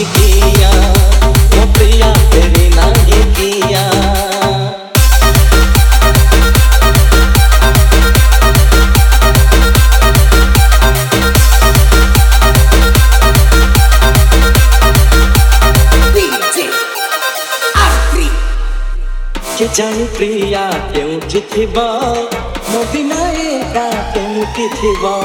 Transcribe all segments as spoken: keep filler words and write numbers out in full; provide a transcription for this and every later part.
नहीं किया, वो प्रिया तेरी नहीं किया। के जानी प्रिया केउठी थिबा मो बिना एका केउठी थिबा,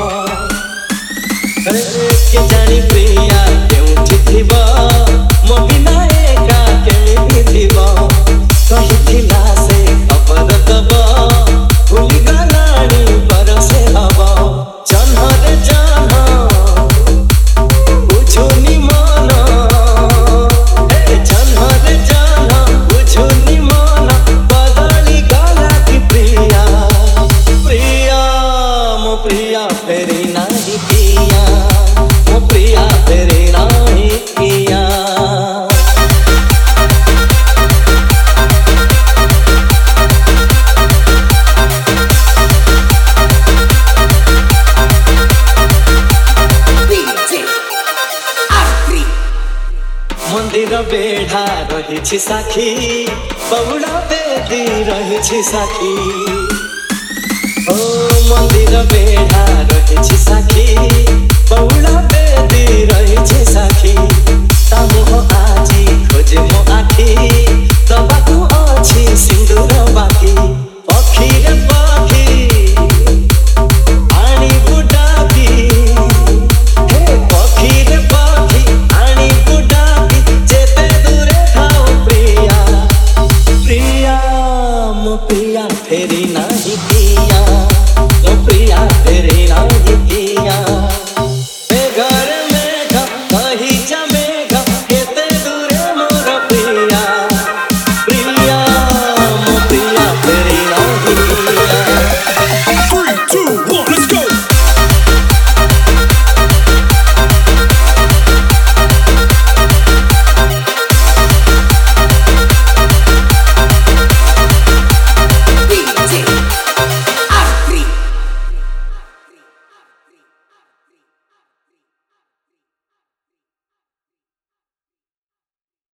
के जानी प्रिया केउठी थिबा मो बिना एका केउठी थिबा। कहिथिला से खबर दबा भूली गलानी बरसे हवा। जन्ह रे जन्ह बुझुनी मन, ए जन्ह रे जन्ह बुझुनी मन। बदली गला की प्रिया, प्रिया मो प्रिया फेरी नहीं किया, मो प्रिया फेरी नहीं किया। मंदिर बेढ़ा रही साखी, बउला बेदी रही साखी। ओ मंदिर बेढ़ा रही साखी, बउला बेदी रही साखी।